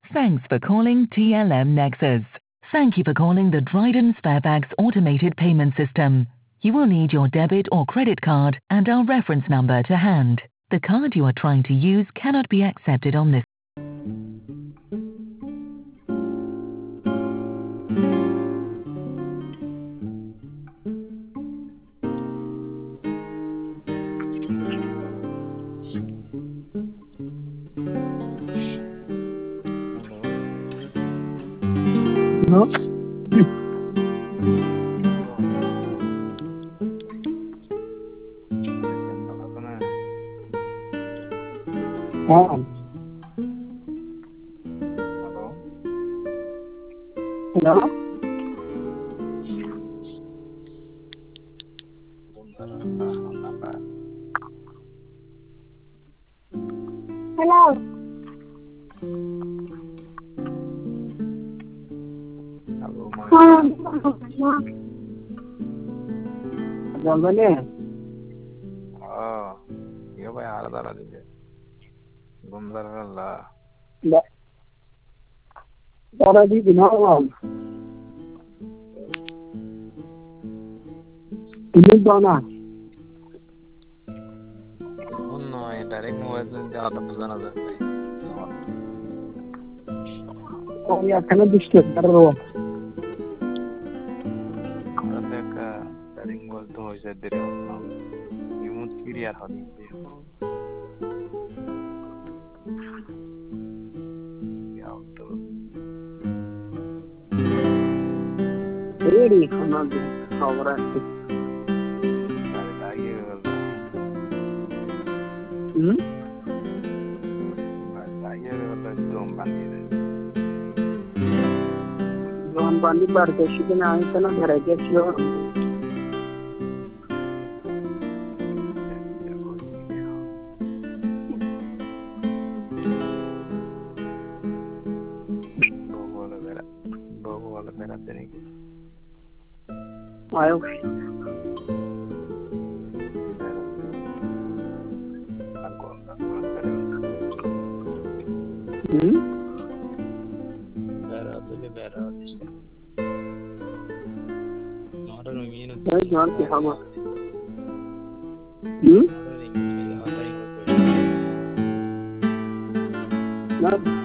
Thanks for calling TLM Nexus. Thank you for calling the Dryden Sparebags automated payment system. You will need your debit or credit card and our reference number to hand. The card you are trying to use cannot be accepted on this. No? Hello? Hello? Hello? Jambannya? Iya pak ada tara juga. Gumdar lah. Enggak. Tara di Binawan. Ini mana? Oh no, direct mobile से ज़्यादा पसंद आता है. Oh ya, karena disturb terus. Ada का direct mobile तो हो जाए दे रहे हो ना. Remote clear हो नहीं है. क्या होता है? Ini karena orang itu. Ada ये Ada ये dom bandi है. Dom bandi berdeshi ke naik karena berada sih. Dua वाला मेरा देने की. Ayo. Saya jangan kehama. Nah,